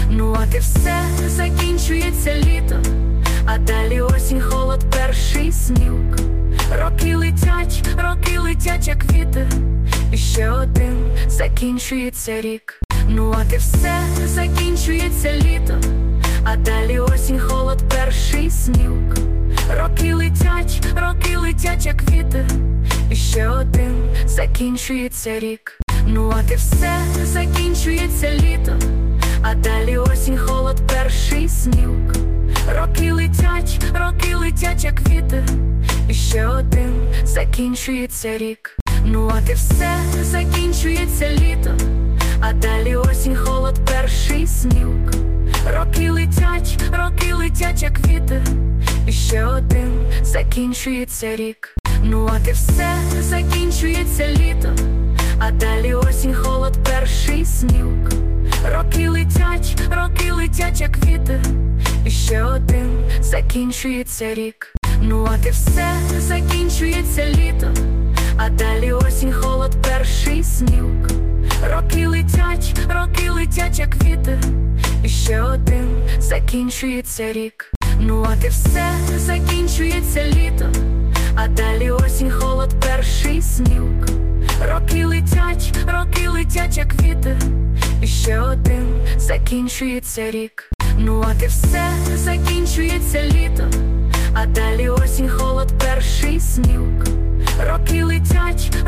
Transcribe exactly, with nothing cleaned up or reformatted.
Ну от і все, закінчується літо, а далі осінь, холод, перший сніг. Роки летять, роки летять, як вітер, і ще один, закінчується рік. Ну от і все, закінчується літо, а далі осінь, холод, перший сніг. Роки летять, роки летять, як вітер, і ще один, закінчується рік. Ну от і все, закінчується літо, а далі осінь, холод, перший сніг. Роки летять, роки летять, як вітер, і ще один, закінчується рік. Ну от і все, закінчується літо, а далі осінь, холод, перший сніг. Роки летять, роки летять, як вітер, і ще один, закінчується рік. Ну от і все, закінчується літо, а далі осінь, холод, перший сніг. Роки летять, роки летять, як вітер, і ще один, закінчується рік. Ну от і все, закінчується літо, а далі осінь, холод, перший сніг. Роки летять, роки летять, як вітер, і ще один, закінчується рік. Ну от і все, закінчується літо, а далі осінь, холод, перший сніг. Роки летять, роки летять, як вітер, і ще один, закінчується рік. Ну от і все, закінчується літо, а далі осінь, холод, перший сніг. Роки летять,